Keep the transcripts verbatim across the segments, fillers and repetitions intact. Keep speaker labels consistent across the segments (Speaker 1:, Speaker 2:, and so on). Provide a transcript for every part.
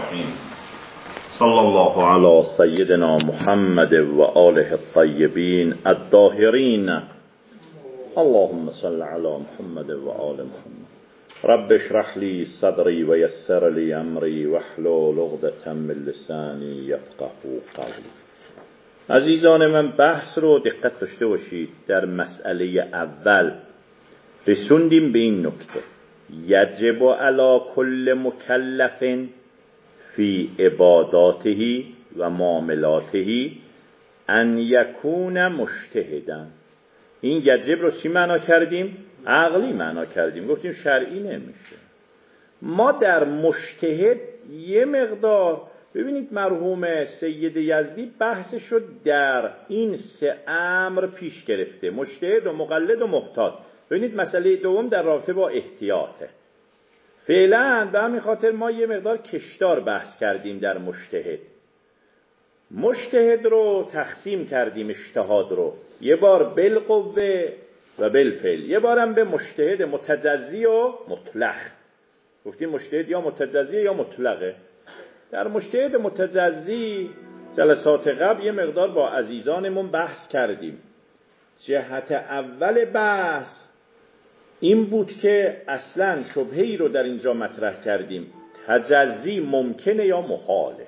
Speaker 1: الرحیم صلی الله علی سیدنا محمد و آله الطیبین الطاهرین اللهم صل علی محمد و آل محمد رب اشرح لی صدری و یسر لی امری واحلل عقدة من لسانی یفقهوا قولی. عزیزان من، بحث رو دقت داشته باشید. در مسئله اول رسوندیم به این نکته: یجب علی کل مکلف فی عباداته و معاملاته ان یکون مجتهدا. این یجب رو چی معنا کردیم؟ عقلی معنا کردیم، گفتیم شرعی نمیشه. ما در مجتهد یه مقدار ببینید، مرحوم سید یزدی بحثش رو در این سه امر پیش گرفته: مجتهد و مقلد و محتاط. ببینید مسئله دوم در رابطه با احتیاطه. فعلا به همین خاطر ما یه مقدار کشدار بحث کردیم در مجتهد. مجتهد رو تقسیم کردیم، اجتهاد رو یه بار بالقوه و بالفعل، یه بارم به مجتهد متجزی و مطلق. گفتیم مجتهد یا متجزی یا مطلقه. در مجتهد متجزی جلسات قبل یه مقدار با عزیزانمون بحث کردیم. جهت اول بحث این بود که اصلا شبهه‌ای رو در اینجا مطرح کردیم: تجزی ممکنه یا محاله؟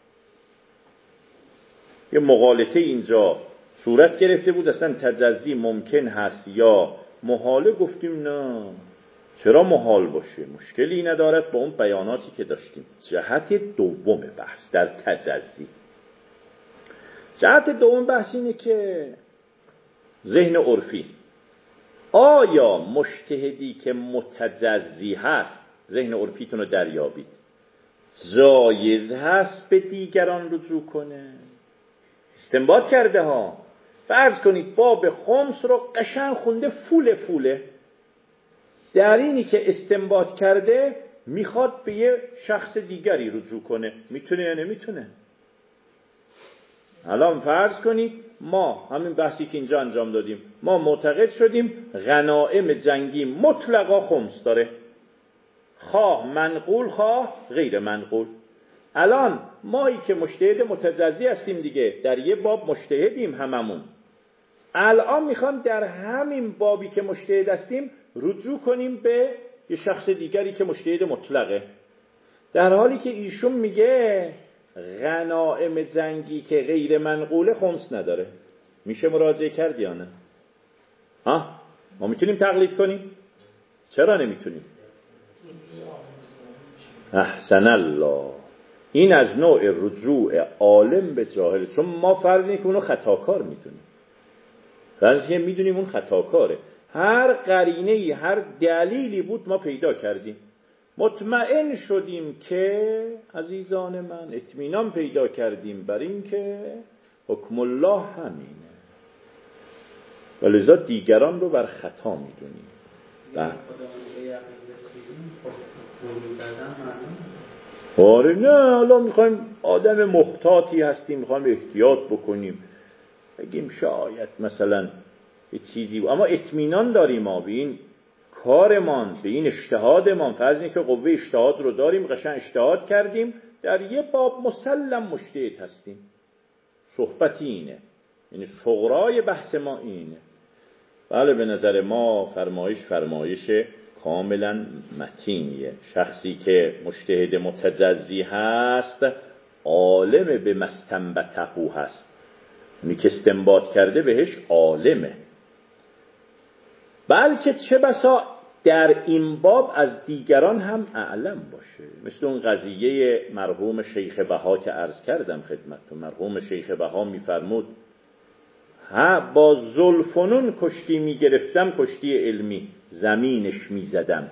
Speaker 1: یه مغالطه اینجا صورت گرفته بود، اصلا تجزی ممکن هست یا محاله. گفتیم نه، چرا محال باشه؟ مشکلی ندارد با اون بیاناتی که داشتیم. جهت دوم بحث در تجزی، جهت دوم بحث اینه که ذهن عرفی، آیا مجتهدی که متجزی هست، ذهن عرفیتون رو دریابید، جایز هست به دیگران رجوع کنه؟ استنباط کرده ها. فرض کنید باب خمس رو قشنگ خونده، فول فوله. در اینی که استنباط کرده میخواد به یه شخص دیگری رجوع کنه، میتونه یا نمیتونه؟ الان فرض کنید ما همین بحثی که اینجا انجام دادیم، ما معتقد شدیم غنایم جنگی مطلقا خمس داره، خواه منقول خواه غیر منقول. الان مایی که مجتهد متجزی هستیم دیگه، در یه باب مجتهدیم هممون، الان میخوام در همین بابی که مجتهد هستیم رجوع کنیم به یه شخص دیگری که مجتهد مطلقه، در حالی که ایشون میگه غنایم جنگی که غیر منقوله خمس نداره. میشه مراجعه کرد یا نه؟ ها؟ ما میتونیم تقلید کنیم؟ چرا نمیتونیم؟ احسن الله. این از نوع رجوع عالم به جاهل، چون ما فرض اینه که اونو خطاکار میدونیم، فرض اینه میدونیم اون خطاکاره. هر قرینه‌ای، هر دلیلی بود ما پیدا کردیم، مطمئن شدیم که عزیزان من اطمینان پیدا کردیم بر این که حکم الله همینه، ولذا دیگران رو بر خطا میدونیم. آره نه، الان میخوایم آدم محتاطی هستیم، میخوایم احتیاط بکنیم، بگیم شاید مثلا یه چیزی بود. اما اطمینان داریم ما به این کارمان، به این اجتهادمان. فرض اینه که قوه اجتهاد رو داریم، قشنگ اجتهاد کردیم، در یه باب مسلم مجتهد هستیم. صحبتی اینه، یعنی صغرای بحث ما اینه. بله، به نظر ما فرمایش فرمایش کاملا متینیه. شخصی که مجتهد متجزی هست عالم به مستنبطه هست، اونی که استنباط کرده بهش عالمه، بلکه چه بسا در این باب از دیگران هم اعلم باشه. مثل اون قضیه مرحوم شیخ بها که عرض کردم خدمتتون. مرحوم شیخ بها میفرمود ها با زلفنون کشتی میگرفتم، کشتی علمی زمینش میزدم،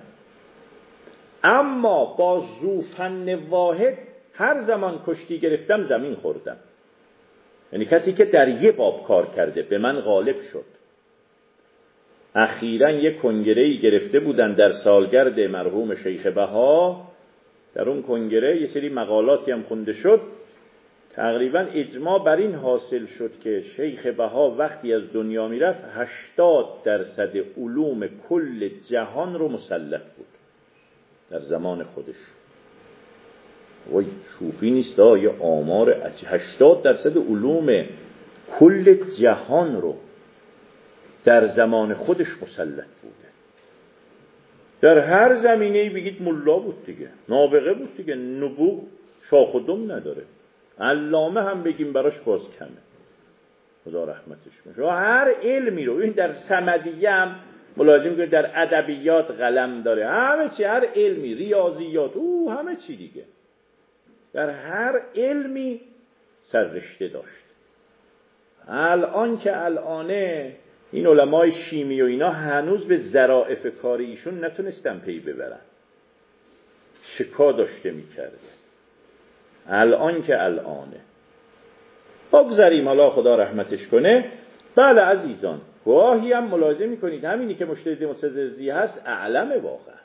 Speaker 1: اما با زوفن واحد هر زمان کشتی گرفتم زمین خوردم. یعنی کسی که در یه باب کار کرده به من غالب شد. اخیراً یک کنگره‌ای گرفته بودن در سالگرد مرحوم شیخ بها. در اون کنگره یه سری مقالاتی هم خونده شد. تقریباً اجماع بر این حاصل شد که شیخ بها وقتی از دنیا میرفت هشتاد درصد علوم کل جهان رو مسلط بود در زمان خودش. وای شوخی نیست ها، یه آمار هشتاد درصد علوم کل جهان رو در زمان خودش مسلط بوده. در هر زمینه‌ای بگید ملا بود دیگه، نابغه بود دیگه، نبوغ شاخ و دم نداره. علامه هم بگیم براش باز کمه، خدا رحمتش کنه. هر علمی رو این در صمدیه هم ملاحظه می‌کنید، در ادبیات قلم داره، همه چی، هر علمی، ریاضیات، او همه چی دیگه، در هر علمی سررشته داشت. الان که الانه این علمای شیمی و اینا هنوز به ظرافت کاری ایشون نتونستن پی ببرن، شکا داشته میکرده. الان که الانه بگذاریم، حالا خدا رحمتش کنه. بله عزیزان، گاهی هم ملاحظه میکنید همینی که مجتهد متزی هست اعلمه، واقعا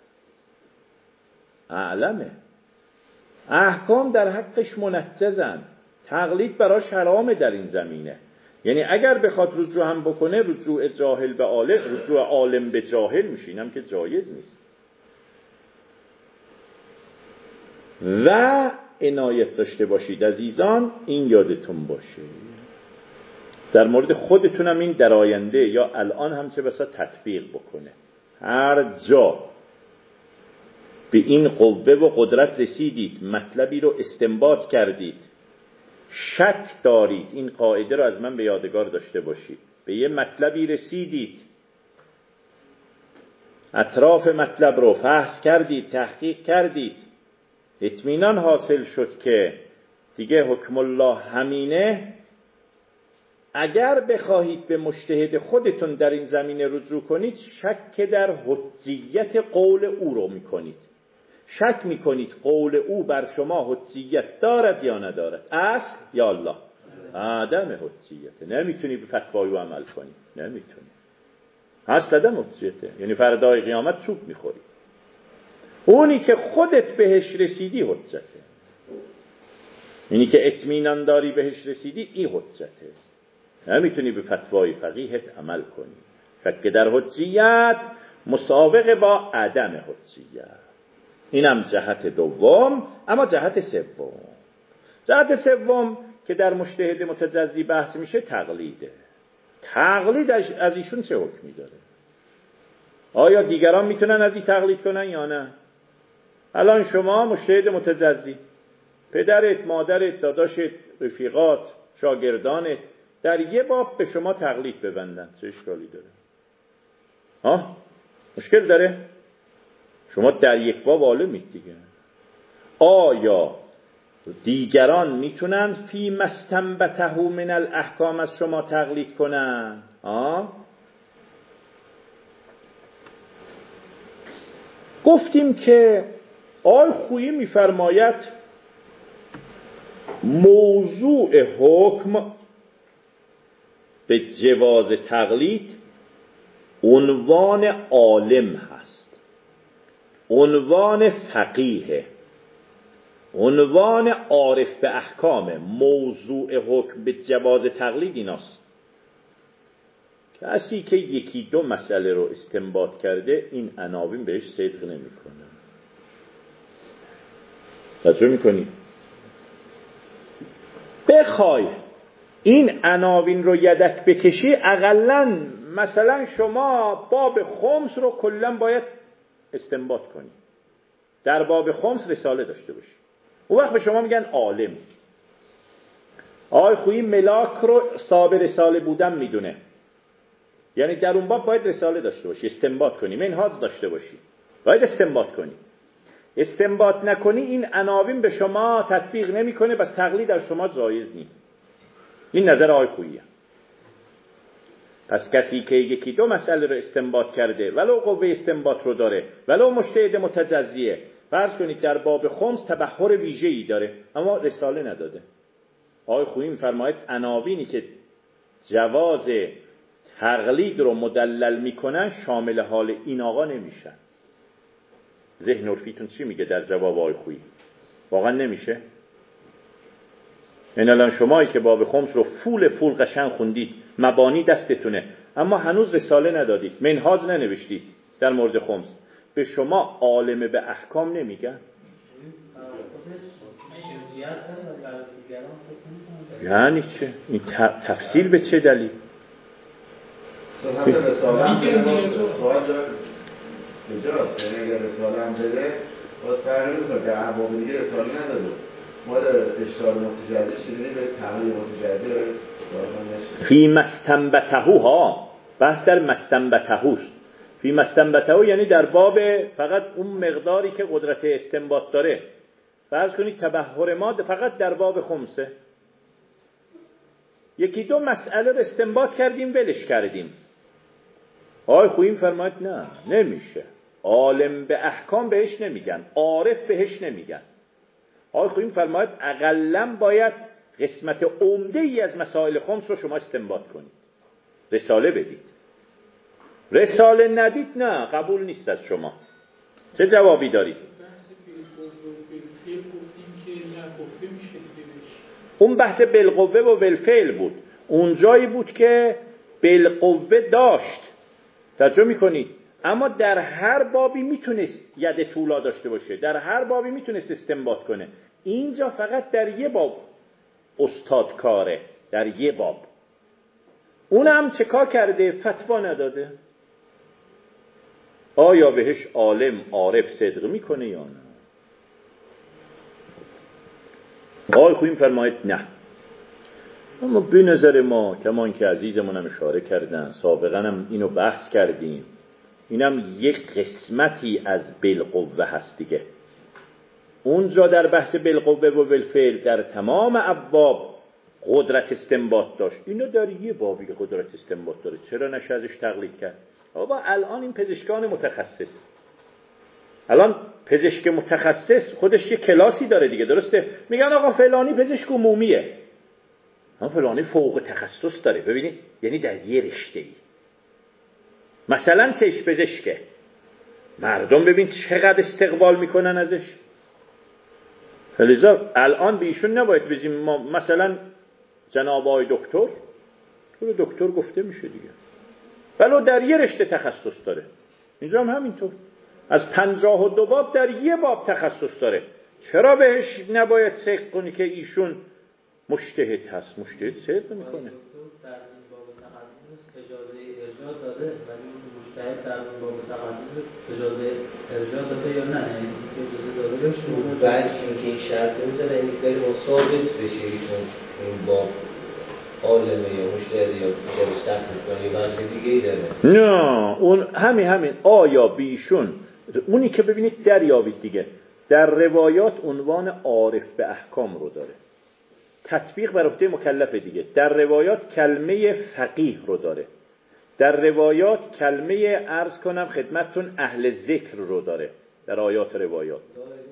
Speaker 1: اعلمه، احکام در حقش منجزن، تقلید براش حرامه در این زمینه. یعنی اگر بخواد رجوع هم بکنه، رجوع جاهل به عالم، رجوع عالم به جاهل میشه، اینم که جایز نیست. و عنایت داشته باشید عزیزان، این یادتون باشه در مورد خودتونم این در آینده یا الان هم چه بسا تطبیق بکنه. هر جا به این قوه و قدرت رسیدید، مطلبی رو استنباط کردید، شک دارید، این قاعده رو از من به یادگار داشته باشید. به یه مطلبی رسیدید، اطراف مطلب رو فحص کردید، تحقیق کردید، اطمینان حاصل شد که دیگه حکم الله همینه. اگر بخواهید به مجتهد خودتون در این زمینه رجوع کنید، شک در حجیت قول او رو میکنید، شک میکنید قول او بر شما حجیت دارد یا ندارد، اصل یا الله عدم حجیت، نمیتونی به فتوای او عمل کنی، نمیتونی، اصل عدم حجیته، یعنی فردای قیامت چوب میخوری. اونی که خودت بهش رسیدی حجته، اینی که اطمینان داری بهش رسیدی، این حجته، نمیتونی به فتوای فقیهت عمل کنی. شک در حجیت مسابقه با عدم حجیت، اینم جهت دوم. اما جهت سوم، جهت سوم که در مجتهد متجزی بحث میشه، تقلیده. تقلید از ایشون چه حکمی داره؟ آیا دیگران میتونن از این تقلید کنن یا نه؟ الان شما مجتهد متجزی، پدرت، مادرت، داداشت، رفیقات، شاگردانت در یه باب به شما تقلید ببندن، چه اشکالی داره؟ ها؟ مشکل داره؟ شما در یک باب عالمید دیگه. آیا دیگران میتونن فی مستنبته من الاحکام از شما تقلید کنن؟ ها؟ گفتیم که آی خویی میفرماید موضوع حکم به جواز تقلید عنوان عالم هست، عنوان فقیه، عنوان عارف به احکام. موضوع حکم به جواز تقلید ایناست. کسی که یکی دو مسئله رو استنباط کرده، این عناوین بهش صدق نمی کنه. توجه میکنی؟ بخوای این عناوین رو یدک بکشی، اقلن مثلا شما باب خمس رو کلا باید استنباط کنی، در باب خمس رساله داشته باشی. اون وقت به شما میگن عالم. آقای خویی ملاک رو صاحب رساله بودن میدونه، یعنی در اون باب باید رساله داشته باشی، استنباط کنی، منهاج داشته باشی، باید استنباط کنی. استنباط نکنی این عناوین به شما تطبیق نمیکنه، بس تقلید در شما جایز نیست. این نظر آقای خوییه. پس کسی که یکی دو مسئله رو استنباط کرده، ولو قوه استنباط رو داره، ولو مجتهد متجزیه، فرض کنید در باب خمس تبحر ویژه‌ای داره اما رساله نداده، آقای خویی می‌فرماید عناوینی که جواز تقلید رو مدلل میکنن شامل حال این آقا نمیشن. ذهن عرفیتون چی میگه در جواب آقای خویی؟ واقعا نمیشه؟ این الان شمایی که باب خمس رو فول فول قشنگ خوندید، مبانی دستتونه، اما هنوز رساله ندادید، منهاج ننوشتید در مورد خمس، به شما عالم به احکام نمیگن؟ یعنی چه؟ این تفصیل به چه دلیل؟
Speaker 2: صحبت رساله هم بده سوال کجاست؟ یعنی اگر رساله هم بده باز فرقی میکنه که احباب دیگه رساله نداده ما در اشتار متجدد شدیم به تغییر متجدد
Speaker 1: فی مستنبتهو ها بحث در مستنبتهوست. فی مستنبتهو یعنی در باب فقط اون مقداری که قدرت استنباط داره. فرض کنید تبحر ما فقط در باب خمسه، یکی دو مسئله رو استنباط کردیم ولش کردیم. آقای خویی فرماید نه نمیشه، عالم به احکام بهش نمیگن، عارف بهش نمیگن. آقای خویی فرماید اقلن باید قسمت عمده ای از مسائل خمس رو شما استنباط کنید، رساله بدید. رساله ندید نه قبول نیست از شما. چه جوابی دارید؟ اون بحث بالقوه و بالفعل بود. اون جایی بود که بالقوه داشت، توجه میکنید، اما در هر بابی میتونست ید طولا داشته باشه، در هر بابی میتونست استنباط کنه. اینجا فقط در یه باب استاد کاره، در یه باب. اونم چه کار کرده؟ فتوا نداده. آیا بهش عالم عارف صدق میکنه یا نه؟ آقای خویی فرماید نه. اما به نظر ما کمان که عزیزمون هم اشاره کردن، سابقا هم اینو بحث کردیم، اینم یک قسمتی از بالقوه هست دیگه. اونجا در بحث بالقوه و بالفعل در تمام ابواب قدرت استنباط داشت، اینو در یه بابی که قدرت استنباط داره چرا نشه ازش تقلید کرد؟ بابا الان این پزشکان متخصص، الان پزشک متخصص خودش یه کلاسی داره دیگه، درسته؟ میگن آقا فلانی پزشک عمومیه، اما فلانی فوق تخصص داره. ببینید یعنی در یه رشته ای، مثلا چشم پزشکه، مردم ببین چقدر استقبال میکنن ازش. فلذا الان به ایشون نباید بگیم ما مثلا جناب آقای دکتر، تو دکتر گفته میشه دیگه، ولو در یه رشته تخصص داره. اینجا هم همینطور، از پنجاه و دو باب در یه باب تخصص داره، چرا بهش نباید ثقل کنی که ایشون مجتهد هست؟ مجتهد ثقل میکنه.
Speaker 3: اجازه ارجاع داده ولی مجتهد در باب تخصص اجازه ارجاع داده یا نه؟ اجازه داده باشه.
Speaker 4: بعد اینکه این شرط میذاره این خیلی ثابت بشه ایشون این باب عالمه یا مجتهد یا درست میکنه یا وجه دیگه ای داره.
Speaker 1: نه اون همین همین آیا بیشون اونی که ببینید دریابید دیگه، در روایات عنوان عارف به احکام رو داره، تطبیق بر عهده مکلف دیگه. در روایات کلمه فقیه رو داره، در روایات کلمه عرض کنم خدمتتون اهل ذکر رو داره در آیات روایات.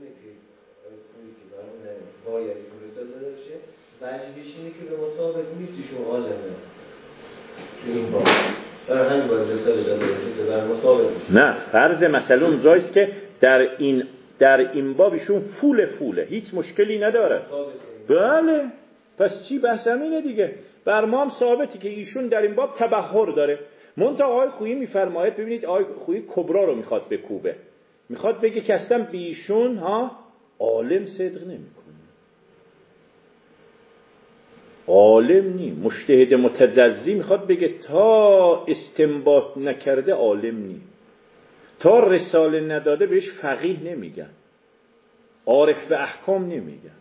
Speaker 4: وجبش اینه که به مصابت نیستیشون عالمه این با در همین باید رساله داده که در مصابت
Speaker 1: نه، فرض مثلا اون جایست که در این در این بابشون فول فوله، هیچ مشکلی نداره. بله پس چی بحث همینه دیگه. بر ما هم ثابتی که ایشون در این باب تبحر داره. منتها آقای خویی میفرماید، ببینید آقای خویی کبرا رو میخواد بکوبه، میخواد بگه که اصلا بیشون ها عالم صدق نمیکنه، عالم نی، مجتهد متجزی، میخواد بگه تا استنباط نکرده عالم نی، تا رساله نداده بهش فقیه نمیگن، عارف به احکام نمیگن.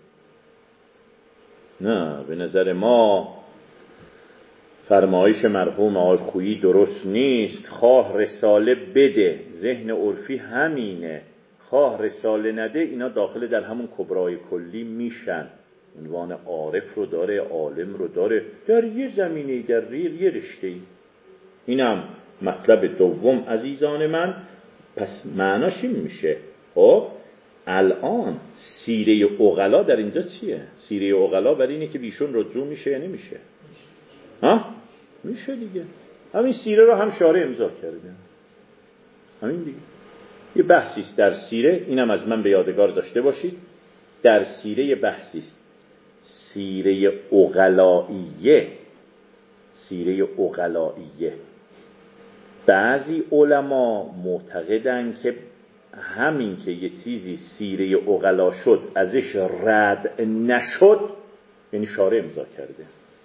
Speaker 1: نه، به نظر ما فرمایش مرحوم آقای خویی درست نیست. خواه رساله بده، ذهن عرفی همینه، خواه رساله نده، اینا داخل در همون کبرای کلی میشن. عنوان عارف رو داره، عالم رو داره، در یه زمینه، در یه رشته‌ای. اینم مطلب دوم عزیزان من. پس معناش این میشه خب الان سیره عقلا در اینجا چیه؟ سیره عقلا برای اینه که بیشون رجوع میشه یا نمیشه؟ ها؟ میشه دیگه. همین سیره رو هم شارع امضا کرده، همین دیگه. یه بحثیست در سیره، اینم از من به یادگار داشته باشید، در سیره بحثیست، سیره عقلائیه، سیره عقلائیه. بعضی علما معتقدن که همین که یه چیزی سیره عقلا شد ازش رد نشد یعنی شارع امضا کرده.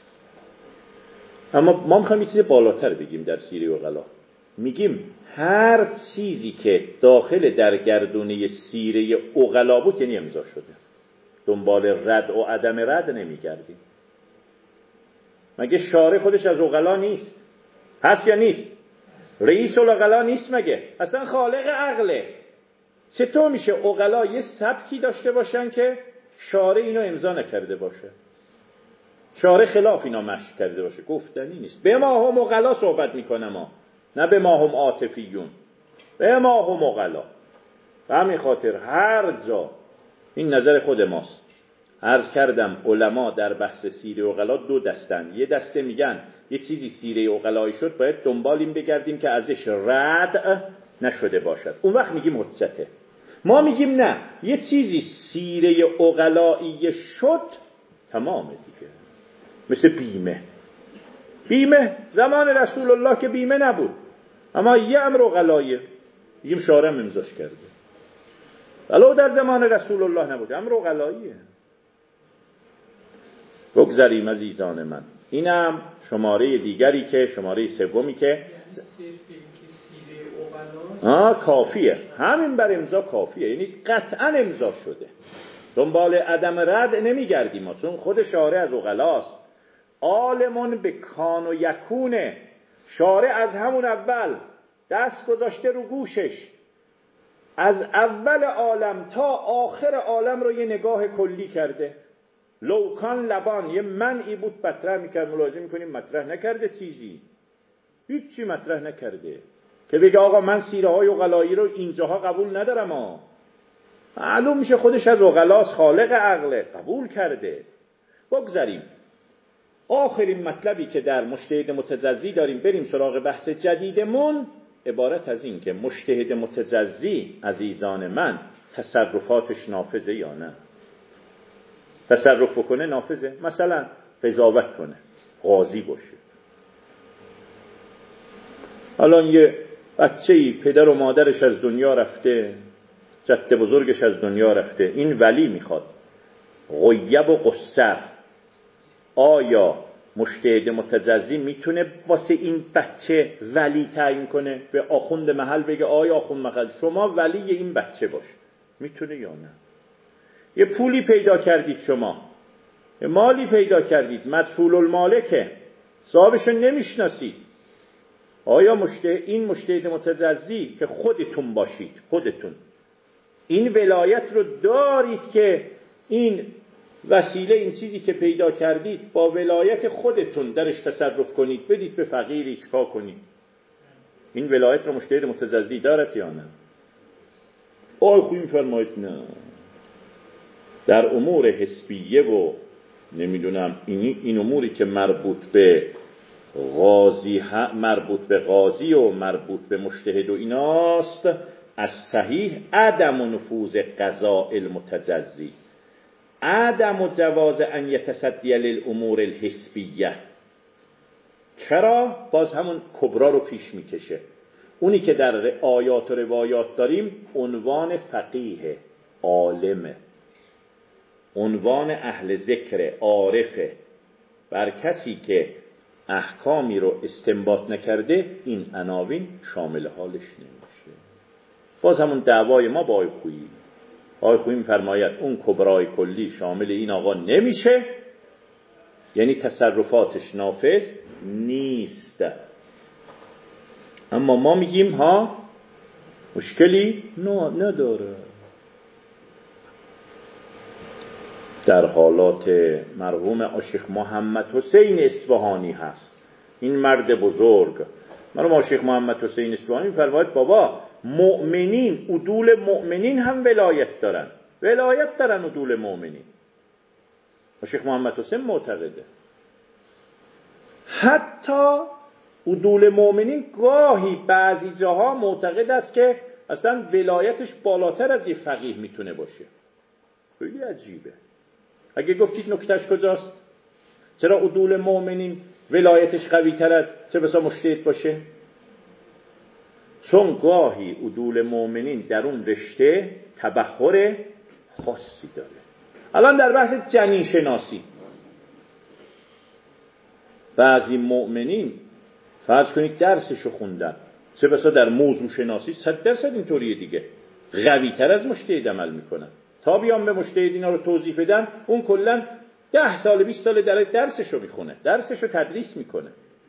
Speaker 1: اما ما میخوایم یه چیز بالاتر بگیم در سیره عقلا. میگیم هر چیزی که داخل در گردونه سیره عقلا بود یعنی امضا شده. دنبال رد و عدم رد نمیگردیم. مگه شارع خودش از عقلا نیست؟ هست یا نیست؟ رئیس العقلا نیست مگه؟ اصلا خالق عقله. چطور میشه عقلا یه سبکی داشته باشن که شارع اینو امضا نکرده باشه؟ شارع خلاف اینا مشی کرده باشه؟ گفتنی نیست. به ما هم عقلا صحبت میکنه ما، نه به ما هم عاطفیون. به ما هم عقلا. به همین خاطر هر جا این نظر خود ماست. عرض کردم علما در بحث سیره عقلا دو دستن. یه دسته میگن یه چیزی سیره عقلایی شد باید دنبال این بگردیم که ازش رد نشده باشد، اون وقت میگیم حجته. ما میگیم نه، یه چیزی سیره عقلایی شد تمامه دیگه. مثل بیمه. بیمه زمان رسول الله که بیمه نبود، اما یه امر عقلاییه، میگیم شارع امضاش کرده. ولو در زمان رسول الله نبود، امر عقلاییه. بگذاریم عزیزان من. اینم شماره دیگری که شماره سومی که آه کافیه، همین بر امضا کافیه، یعنی قطعا امضا شده. دنبال عدم رد نمیگردیم ما، چون خود شارع از عقلاست. عالمون به کان و یکونه. شارع از همون اول دست گذاشته رو گوشش، از اول عالم تا آخر عالم رو یه نگاه کلی کرده. لوکان لبان یه منعی بود مطرح میکرد، ملاحظه میکنیم مطرح نکرده، چیزی هیچی مطرح نکرده که بگه آقا من سیره های عقلایی رو اینجاها قبول ندارم. ها معلوم میشه خودش از عقلاست، خالق عقله، قبول کرده. بگذاریم. آخرین مطلبی که در مجتهد متجزی داریم، بریم سراغ بحث جدیدمون، عبارت از این که مجتهد متجزی عزیزان من تصرفاتش نافذه یا نه. تصرف بکنه نافذه، مثلا قضاوت کنه، قاضی باشه. الان یه بچه‌ای پدر و مادرش از دنیا رفته، جد بزرگش از دنیا رفته، این ولی میخواد، غیب و قصر. آیا مجتهد متجزی میتونه واسه این بچه ولی تعیین کنه؟ به آخوند محل بگه آیا آخوند محل شما ولی این بچه باش، میتونه یا نه؟ یه پولی پیدا کردید، شما یه مالی پیدا کردید، مدفوع المالکه، صاحبشو نمیشناسید. آیا مجتهد این مجتهد متجزی که خودتون باشید، خودتون این ولایت رو دارید که این وسیله، این چیزی که پیدا کردید با ولایت خودتون درش تصرف کنید، بدید به فقیری، چکار کنید؟ این ولایت رو مجتهد متجزی دارد یا نه؟ آی خویی فرمایید نه. در امور حسبیه و نمیدونم این این اموری که مربوط به قاضی مربوط به قاضی و مربوط به مجتهد و ایناست، از صحیح عدم نفوذ قضاء المتجزی، عدم جواز ان یتصدی للامور الحسبیه. چرا؟ باز همون کبرا رو پیش میکشه. اونی که در آیات و روایات داریم عنوان فقیه، عالمه، عنوان اهل ذکر، عارفه. بر کسی که احکامی رو استنباط نکرده این عناوین شامل حالش نمیشه. باز همون دعوای ما با آی خویی. آی خویی میفرماید اون کبرای کلی شامل این آقا نمیشه، یعنی تصرفاتش نافذ نیست. اما ما میگیم ها مشکلی نه نداره. در حالات مرحوم عاشق محمد حسین اصفهانی هست، این مرد بزرگ مرحوم عاشق محمد حسین اصفهانی میفرماید بابا مؤمنین، عدول مؤمنین هم ولایت دارن، ولایت دارن عدول مؤمنین. عاشق محمد حسین معتقده حتی عدول مؤمنین گاهی بعضی جاها معتقد است که اصلا ولایتش بالاتر از یه فقیه میتونه باشه. خیلی عجیبه. اگه گفتید نکتهش کجاست؟ چرا عدول مؤمنین ولایتش قوی تر از چه بسا مجتهد باشه؟ چون گاهی عدول مؤمنین در اون رشته تبحر خاصی داره. الان در بحث جنین شناسی بعضی مؤمنین فرض کنید درسشو خوندن، چه بسا در موضوع شناسی صد درصد اینطوریه دیگه، قوی تر از مجتهد عمل میکنن. تا بیان به مجتهد اینا رو توضیح بدن، اون کلا ده سال بیست سال در درسشو میخونه، درسشو تدریس میکنه.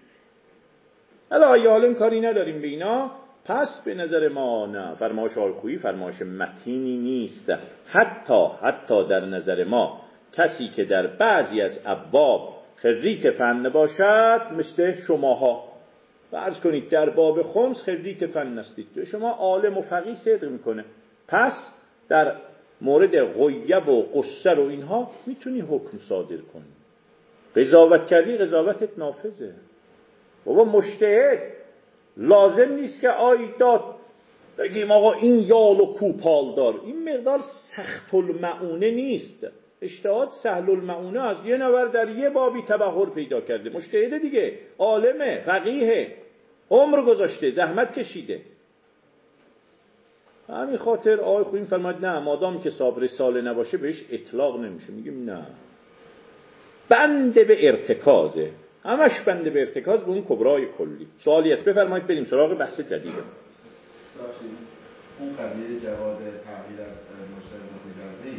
Speaker 1: الان عالم کاری نداریم به اینا، پس به نظر ما نه، فرمایش آلخویی فرمایش متینی نیست. حتی حتی در نظر ما کسی که در بعضی از ابواب خریت فن باشد، مثل شماها فرض کنید در باب خمس خریت فن هستید، شما عالم و فقیه صدق میکنه، پس در مورد غیب و قصر و اینها میتونی حکم صادر کنی. قضاوت کردی، قضاوتت نافذه. بابا مجتهد لازم نیست که آیداد بگیم آقا این یال و کوپال دار، این مقدار سخت المعونه نیست. اجتهاد سهل المعونه از یه نفر در یه بابی تبحر پیدا کرده، مجتهد دیگه، عالمه، فقیه، عمر گذاشته، زحمت کشیده. همین خاطر آقای خویی فرماید نه، مادام که صاحب رساله نباشه بهش اطلاق نمیشه. میگیم نه، بنده به ارتکازه، همش بنده به ارتکاز به اون کبرای کلی. سوالی است بفرمایید، بریم سراغ بحث جدید.
Speaker 2: اون قضیه جواد تغییر از مجتهد متجزی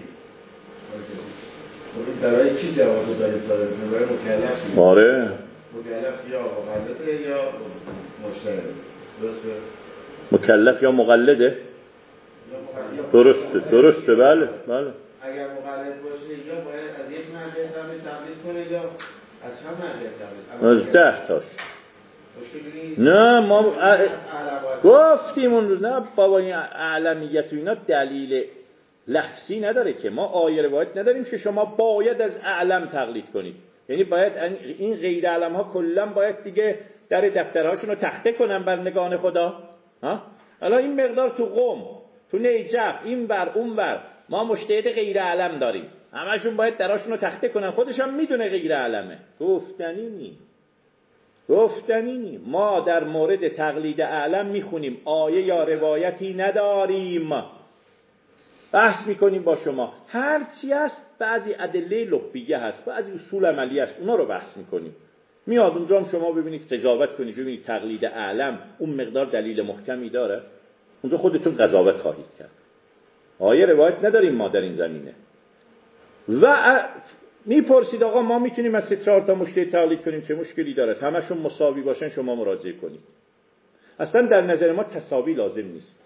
Speaker 2: برای کی جواد داره ساده کنه؟ برای مکلف؟
Speaker 1: آره،
Speaker 2: مکلف یا مقلده یا مجتهد. درسته؟
Speaker 1: مکلف یا مقلده؟ درسته درسته بله بله.
Speaker 2: اگر مقلد باشه یا باید از یک مرجع تقلید کنه یا از چند مرجع تقلید؟
Speaker 1: از ده تاش. نه ما گفتیم اون روز، نه بابا این اعلمیت و اینا دلیل لفظی نداره که، ما آیه روایت نداریم که شما باید از اعلم تقلید کنید، یعنی باید این غیر اعلم ها کلا باید دیگه در دفترهاشون رو تخته کنن بر نگاه خدا. ها الان این مقدار تو قم، تو نیجف، این ور اون ور ما مجتهد غیر اعلم داریم، همشون باید دراشون رو تخته کنن، خودش هم میدونه غیر اعلمه. گفتنی نی گفتنی نی ما در مورد تقلید اعلم میخونیم، آیه یا روایتی نداریم، بحث میکنیم با شما، هر چی هست بعضی ادله لغویه هست، بعضی اصول عملی هست، اونا رو بحث میکنیم. میاد اونجا هم شما ببینید قضاوت کنید، ببینید تقلید اعلم اون مقدار دلیل محکمی داره، اونجا خودتون قضاوت خواهید کرد. آیه روایت نداریم ما در این زمینه. و میپرسید آقا ما میتونیم از سه چهار تا مجتهد تقلید کنیم، چه مشکلی داره؟ همشون مساوی باشن شما مراجعه کنید. اصلا در نظر ما تساوی لازم نیست.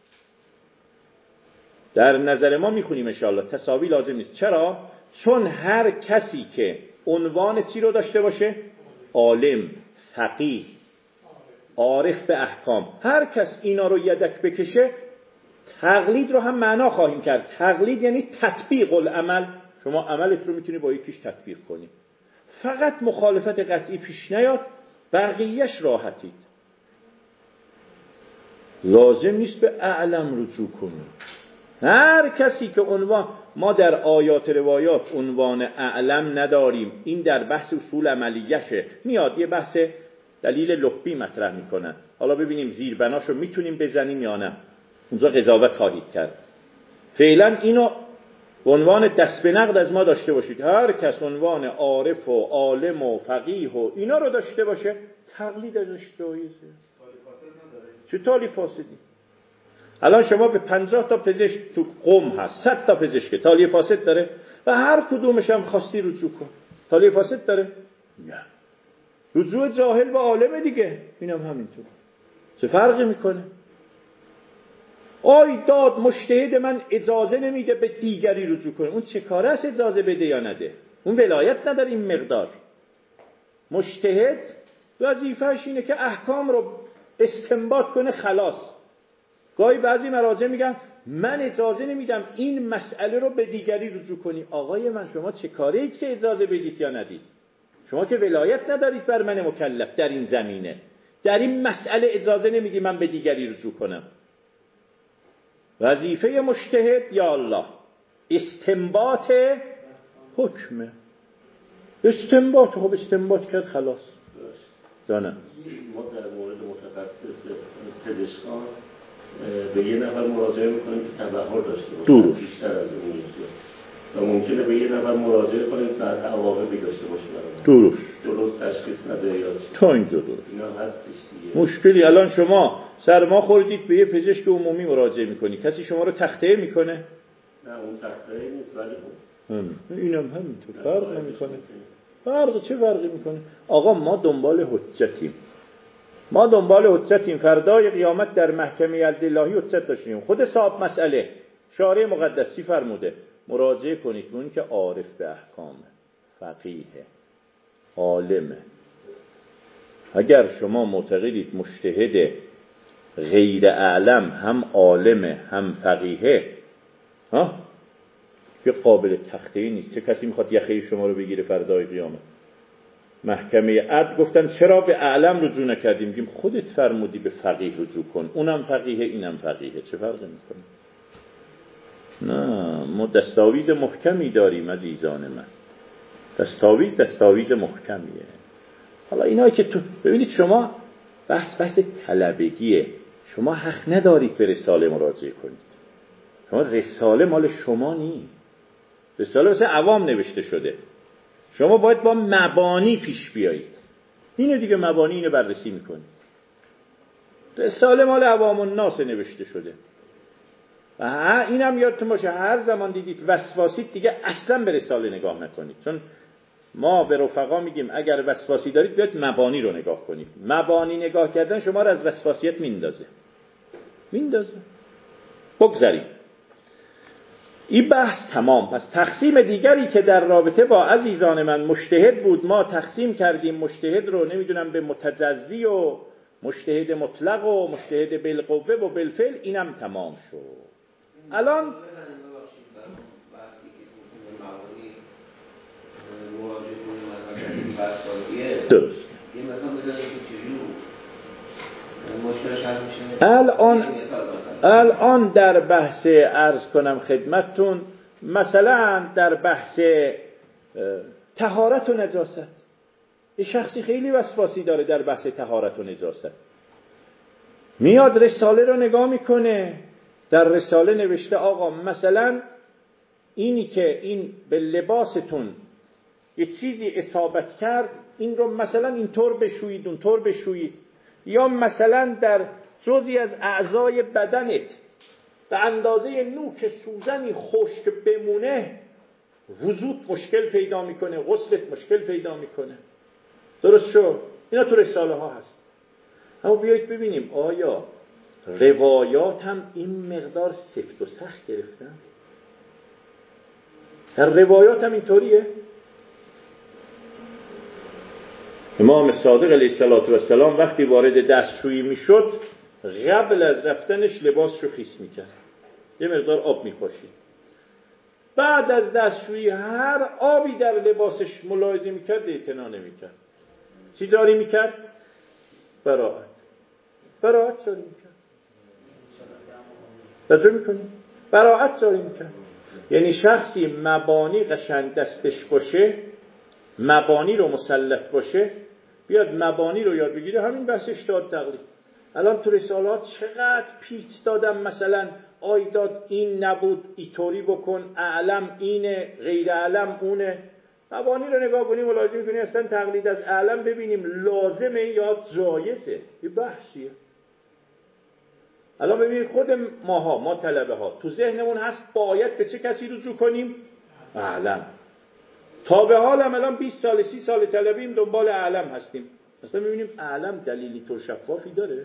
Speaker 1: در نظر ما میخونیم انشاءالله تساوی لازم نیست. چرا؟ چون هر کسی که عنوان چی رو داشته باشه، عالم، فقیه، عارف به احکام، هر کس اینا رو یدک بکشه، تقلید رو هم معنا خواهیم کرد. تقلید یعنی تطبیق العمل، شما عملت رو میتونی با یکیش تطبیق کنی، فقط مخالفت قطعی پیش نیاد، بقیهش راحتید. لازم نیست به اعلم رجوع کنی. هر کسی که عنوان، ما در آیات روایات عنوان اعلم نداریم، این در بحث اصول عملیشه، میاد یه بحث دلیل لغوی مطرح میکنن، حالا ببینیم زیربناشو میتونیم بزنیم یا نه، اونجا قضاوت خواهید کرد. فعلا اینو عنوان دست به نقد از ما داشته باشید، هر کس عنوان عارف و عالم و فقیه و اینا رو داشته باشه، تقلید ازش جایزه. چه تالی فاسدی؟ الان شما به پنجاه تا پزشک تو قم هست، صد تا پزشک، تالی فاسد داره؟ و هر کدومش هم خواستی رجوع کن، تالی فاسد داره؟ نه. رجوع جاهل و عالم دیگه، اینم همینطور. چه فرقی میکنه؟ آی داد مجتهد من اجازه نمیده به دیگری رجوع کنه، اون چه کاره است اجازه بده یا نده؟ اون ولایت نداره این مقدار. مجتهد وظیفه‌اش اینه که احکام رو استنباط کنه، خلاص. گاهی بعضی مراجع میگن من اجازه نمیدم این مسئله رو به دیگری رجوع کنی. آقای من شما چه کاره اید که اجازه بدید یا ندید؟ شما که ولایت ندارید بر من مکلف در این زمینه، در این مسئله اجازه نمیدی من به دیگری رجوع کنم. وظیفه مجتهد یا الله استنباط حکمه. استنباط، خب استنباط کرد خلاص. جانم
Speaker 5: ما در مورد متخصص پزشکان به یه نفر مراجعه میکنیم که تبحر داشته باشه بیشتر از اون موضوع و ممکنه به یه نفر مراجعه کنیم بعد عواقبی داشته باشه
Speaker 1: درست
Speaker 5: درست تشخیص نده یا
Speaker 1: تا اینجا درست
Speaker 5: اینا هستش دیگه.
Speaker 1: مشکلی الان شما سرما خوردید به یه پزشک عمومی مراجعه میکنی کسی شما رو تخطئه میکنه؟
Speaker 5: نه اون تخطئه نیست ولی
Speaker 1: خب اینم همینطور فرق نمیکنه. فرق چه فرقی میکنه؟ آقا ما دنبال حجتیم، ما دنبال حجتیم. فردای قیامت در محکمه عدل حجت داشتیم. خود صاحب مسئله شارع مقدسی فرموده مراجعه کنید اون که عارف به احکام، فقیه، عالمه. اگر شما معتقدید مجتهد غیر اعلم هم عالمه هم فقیه، ها که قابل تخطئه نیست. چه کسی میخواد یخه شما رو بگیره فردای قیامت؟ محکمه عدل گفتن چرا به اعلم رجوع نکردیم؟ میگیم خودت فرمودی به فقیه رجوع کن، اونم فقیه اینم فقیه، چه فرقی میکنه؟ نه، ما دستاویز محکمی داریم عزیزان من. دستاویز دستاویز محکمیه. حالا اینایی که تو ببینید شما بحث بحث طلبگیه. شما حق ندارید به رساله مراجعه کنید. شما رساله مال شما نیست. رساله واسه عوام نوشته شده. شما باید با مبانی پیش بیایید. اینو دیگه مبانی اینو بررسی میکنید. رساله مال عوام الناس نوشته شده. و اینم یادتون باشه هر زمان دیدید وسواسید دیگه اصلا به رساله نگاه نکنید. چون ما به رفقا میگیم اگر وسواسی دارید بیاید مبانی رو نگاه کنید. مبانی نگاه کردن شما رو از وسواسیت میندازه. میندازه. بگذاریم. این بحث تمام. پس تقسیم دیگری که در رابطه با عزیزان من مجتهد بود، ما تقسیم کردیم مجتهد رو نمیدونم به متجزی و مجتهد مطلق و مجتهد بالقوه و بالفعل. اینم تمام شد. الان درست. الان الان در بحث عرض کنم خدمتتون مثلا در بحث طهارت و نجاست، این شخصی خیلی وسواسی داره در بحث طهارت و نجاست. میاد رساله رو نگاه میکنه، در رساله نوشته آقا مثلا اینی که این به لباستون یه چیزی اصابت کرد این رو مثلا اینطور بشویید اونطور بشویید، یا مثلا در جزئی از اعضای بدنت به اندازه نوک سوزنی خشک بمونه وضوء مشکل پیدا میکنه، غسلت مشکل پیدا میکنه. درست شد؟ اینا تو رساله ها هست. اما بیایید ببینیم آیا روایات هم این مقدار سفت و سخت گرفتن؟ در روایات هم اینطوریه؟ امام صادق علیه السلام وقتی وارد دستشویی میشد قبل از رفتنش لباسشو خیس میکرد، یه مقدار آب میپاشید. بعد از دستشویی هر آبی در لباسش ملاحظه میکرد اعتنا نمیکرد. چی جاری میکرد؟ براءت. براءت جاری میکرد. توجه میکنید؟ براءت جاری میکرد. یعنی شخصی مبانی قشنگ دستش باشه، مبانی رو مسلط باشه، بیاد مبانی رو یاد بگیره، همین بحث اشتهاد تقلید. الان تو رسالات چقدر پیچ دادم، مثلا آیداد این نبود ایطوری بکن، اعلم اینه غیر اعلم اونه. مبانی رو نگاه کنیم ملاحظه می‌کنیم اصلا تقلید از اعلم ببینیم لازمه یا جایزه. یه بحثیه. الان ببینید خود ماها ما طلبه ها تو ذهنمون هست باید به چه کسی رجوع کنیم؟ اعلم. تا به حال هم الان بیست سال سی سال طلبیم دنبال اعلم هستیم. اصلا می‌بینیم اعلم دلیلی تو شفافی داره؟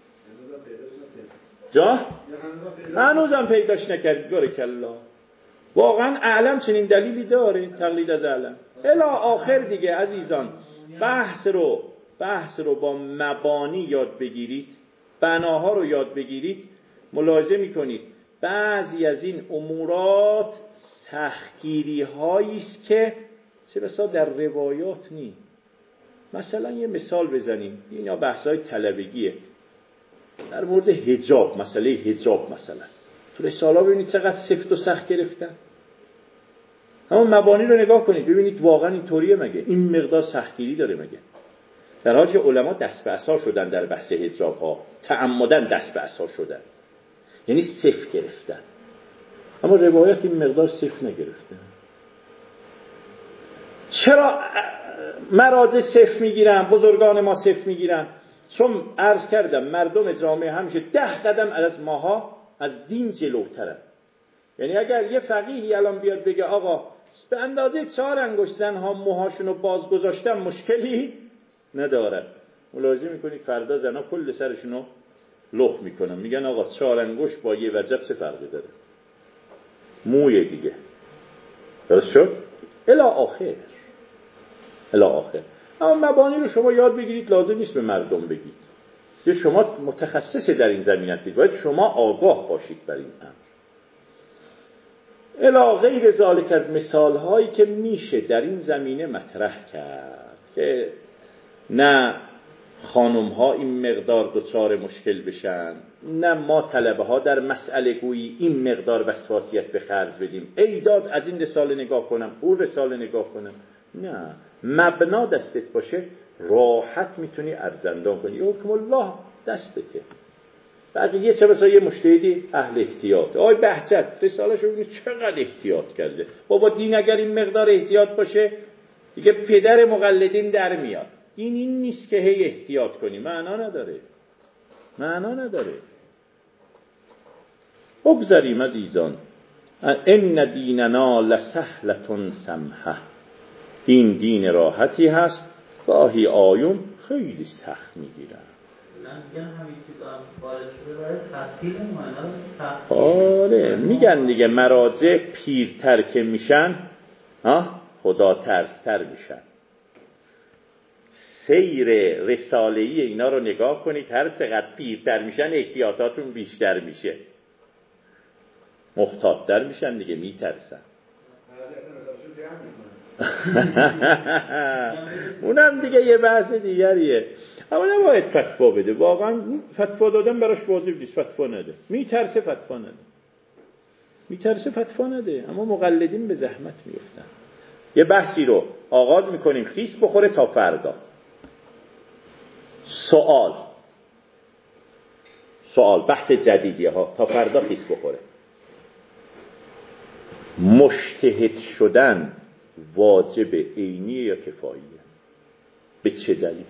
Speaker 1: جا؟ هنوزم پیداش نکردید. بارک الله. واقعا اعلم چنین دلیلی داره تقلید از اعلم؟ الی آخر دیگه عزیزان بحث رو بحث رو با مبانی یاد بگیرید، بناها رو یاد بگیرید. ملاحظه میکنید بعضی از این امورات تحقیری هایی است که چه بسا در روایات نی. مثلا یه مثال بزنیم، اینا بحثای طلبگیه. در مورد حجاب، مسئله حجاب مثلا تو رساله ببینید چقدر سفت و سخت گرفتن. اما مبانی رو نگاه کنید ببینید واقعا اینطوریه مگه؟ این مقدار سختگیری داره مگه؟ در حالی که علما دست به عصا شدن در بحث حجاب ها، تعمدن دست به عصا شدن، یعنی صفر گرفتن. اما روایت این مقدار صفر نگرفته. چرا مراجع صفر میگیرن، بزرگان ما صفر میگیرن؟ چون عرض کردم مردم جامعه همیشه ده قدم از ماها از دین جلوترن. یعنی اگر یه فقیهی الان بیاد بگه آقا به اندازه چهار انگشت زنها موهاشونو باز گذاشتن مشکلی نداره، ملاحظه میکنید فردا زنها کل سرشونو لخ میکنن، میگن آقا چهار انگشت با یه وجب چه فرقی داره، موی دیگه. درست شد؟ الی آخر الی آخر. اما مبانی رو شما یاد بگیرید، لازم نیست به مردم بگید. که شما متخصص در این زمین هستید، باید شما آگاه باشید بر این امر. الی غیر ذالک از مثال هایی که میشه در این زمینه مطرح کرد که نه خانم ها این مقدار دچار مشکل بشن، نه ما طلبه ها در مسئله گویی این مقدار وسواسیت به خرج بدیم، ایداد از این رساله نگاه کنم اون رساله نگاه کنم. نه، مبنا دستت باشه راحت میتونی ارزندان کنی. حکم الله دستته. بعد یه چه بسا یه مجتهدی اهل احتیاط، آی بهجت رساله‌شو ببین چقدر احتیاط کرده. بابا دین اگر این مقدار احتیاط باشه دیگه پدر مقلدین در میاد. این این نیست که هی احتیاط کنی، معنا نداره، معنا نداره. بگذاریم عزیزان، ان دیننا لسهلة سمحه، دین دین راحتی هست، گاهی آیون خیلی سخت میگیرن. آره میگن دیگه مراجع پیرتر که میشن ها خدا ترستر میشن. سیر رساله‌ای اینا رو نگاه کنید، هر چقدر پیرتر میشن احتیاطاتون بیشتر میشه، محتاط‌تر میشن دیگه، میترسن. اونم دیگه یه بحث دیگریه. اما نباید فتوا بده، واقعا فتوا دادن براش واجب نیست، فتوا نده. میترسه فتوا نده، میترسه فتوا نده. اما مقلدین به زحمت میفتن. یه بحثی رو آغاز میکنیم خیس بخوره تا فردا. سوال سوال بحث جدیدیه ها، تا فردا خیس بخوره. مجتهد شدن واجب عینیه یا کفاییه؟ به چه دلیل؟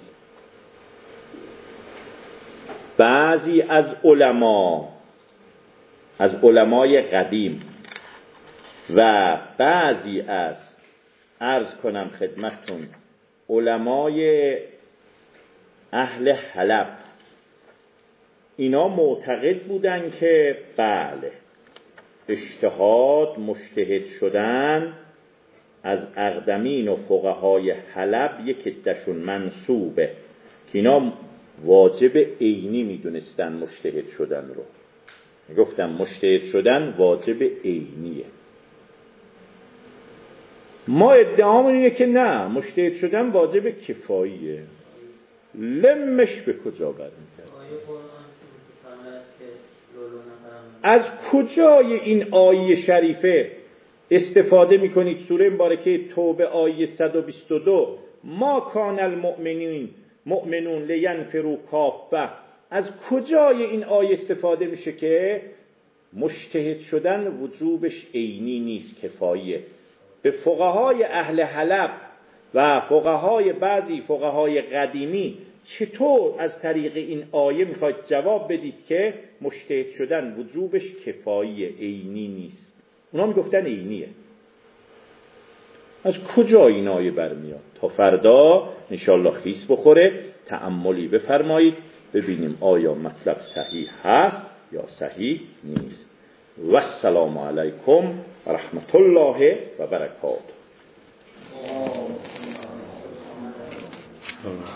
Speaker 1: بعضی از علما، از علمای قدیم و بعضی از عرض کنم خدمتتون علمای اهل حلب، اینا معتقد بودن که بله اجتهاد مجتهد شدن از اقدمین و فقهای حلب یک عده‌شون منسوبه که اینا واجب عینی میدونستن مجتهد شدن رو. گفتم مجتهد شدن واجب عینیه. ما ادعامون اینه که نه، مجتهد شدن واجب کفاییه. لمش به کجا برمی‌گرده؟ از کجای این آیه شریفه استفاده میکنید؟ سوره مبارکه توبه آیه صد و بیست و دو، ما کان المؤمنین مؤمنون لینفروا کافه. از کجای این آیه استفاده میشه که مجتهد شدن وجوبش عینی نیست، کفاییه؟ به فقهای اهل حلب و فقهای بعضی فقهای قدیمی چطور از طریق این آیه میخواید جواب بدید که مجتهد شدن وجوبش کفاییه، عینی نیست؟ اونا میگفتن عینیه. از کجا این آیه برمیاد؟ تا فردا انشالله خیس بخوره تأملی بفرمایید ببینیم آیا مطلب صحیح هست یا صحیح نیست. و السلام علیکم و رحمت الله و برکاته.